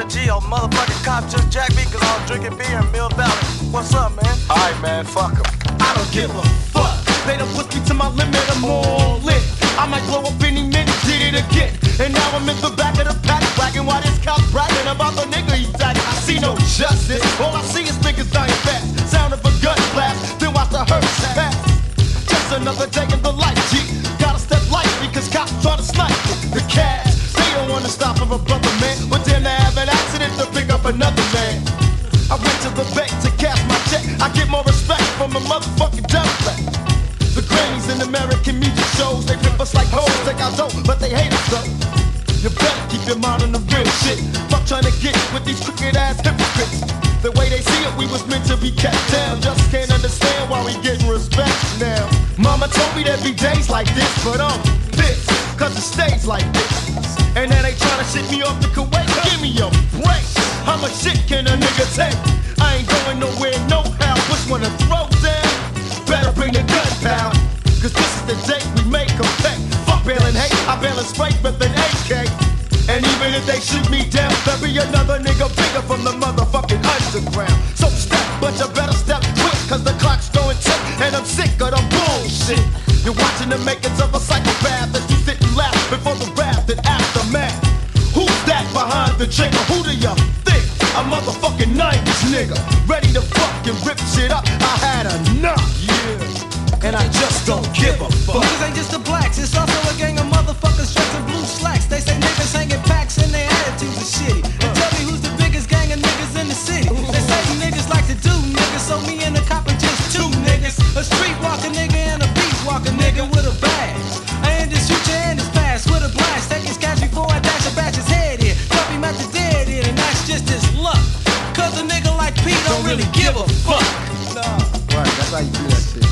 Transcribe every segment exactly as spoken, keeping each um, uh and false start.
the G O. Motherfucking cop just jacked me cause I was drinking beer in Mill Valley. What's up, man? Alright, man, fuck em. I don't give a fuck. They done pushed me to my limit, I'm all lit. I might blow up any minute, did it again. And now I'm in the back of the pack, bragging while this cop bragging about the nigga he tagged. I see no justice, all I see is niggas dying fast. Sound of a gun blast, then watch the hearse pass. Just another day in the life, G. Gotta step lightly, cause cops try to snipe me. The cash, they don't wanna stop for a brother, man. But then they have an accident to pick up another man. I went to the bank to cash my check. I get more respect from a motherfucking Democrat. The Grammys in American music shows, they rip us like hoes, take our dough, but they hate us though. You better keep your mind on the real shit. Fuck trying to get with these crooked ass hypocrites. The way they see it, we was meant to be kept down. Just can't understand why we getting respect now. Mama told me there'd be days like this, but I'm pissed, cause it stays like this. And then they tryna ship me off to Kuwait. Give me a break. How much shit can a nigga take? I ain't going nowhere, no how. Which one to throw down? Better bring the gun pound, cause this is the day we make them pay. Fuck bailing hate, I bail and straight with an A K. And even if they shoot me down, there'll be another nigga bigger from the motherfucking underground. So step, but you better step quick, cause the clock's going tick, and I'm sick of the bullshit. You're watching the makings of a psychopath as you sit and laugh before the wrath and aftermath. Who's that behind the trigger? Who do you think? A motherfucking nineties nigga, ready to fucking rip shit up. I had enough, yeah, and I just don't give a fuck. Niggas ain't just the blacks, it's also a gang of motherfuckers dressed in blue slacks. They say niggas hanging packs and their attitudes are shitty. And tell me who's the biggest gang of niggas in the city. They say niggas like to do niggas, so me and the cop are just two niggas. A streetwalker nigga and a beat walker nigga with a badge. I end his future and his past with a blast. Take his cash before I dash a batch his head in. Drop him at the dead end, and that's just his luck. Cause a nigga like Pete don't really give a fuck. Right, that's how you do that shit.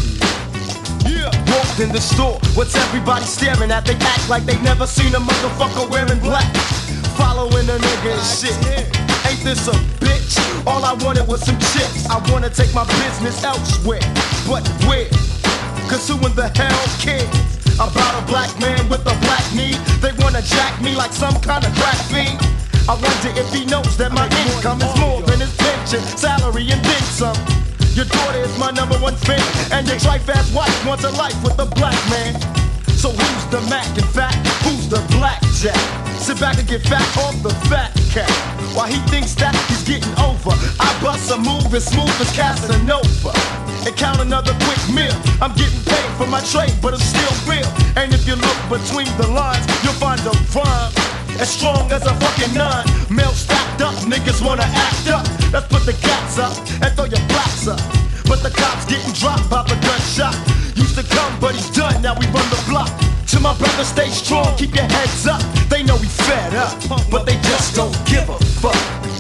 Yeah. Walked in the store, what's everybody staring at? They act like they never seen a motherfucker wearing black. Following a nigga and shit. Ain't this a bitch? All I wanted was some chips. I wanna take my business elsewhere, but where? Cause who in the hell cares about a black man with a black need? They wanna jack me like some kind of crack fiend. I wonder if he knows that my income is more than his pension, salary, and then some. Your daughter is my number one fan, and your trife-ass wife wants a life with a black man. So who's the Mac and fat? Who's the blackjack? Sit back and get fat off the fat cat. While he thinks that he's getting over, I bust a move as smooth as Casanova and count another quick meal. I'm getting paid for my trade, but it's still real. And if you look between the lines, you'll find a rhyme as strong as a fucking nine. Mail stacked up, niggas wanna act up. Let's put the cats up and throw your blacks up. But the cops getting dropped by the gunshot. Used to come, but he's done, now we run the block. To my brother, stay strong, keep your heads up. They know we fed up, but they just don't give a fuck.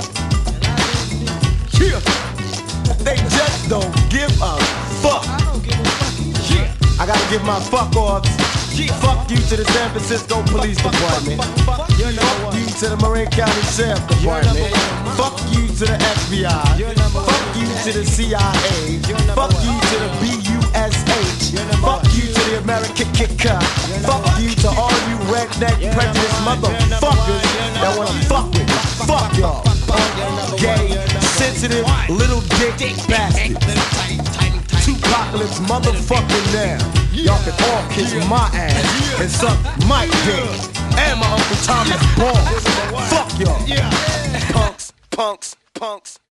Yeah, they just don't give a fuck. Yeah, I gotta give my fuck offs. Yeah. Fuck you to the San Francisco Police Department. Fuck you to the Marin County Sheriff Department. Fuck you to the F B I. Fuck you to the C I A. Fuck you to the B U S H. Fuck you to the American Kicker. Fuck you to all you redneck prejudiced motherfuckers that wanna fuck with me. Fuck y'all. Gay, sensitive, little dick bastards. Two-apocalypse motherfucking now. Y'all can all kiss my ass and suck my dick. And my Uncle Thomas balls. Fuck y'all. Punks, punks, punks.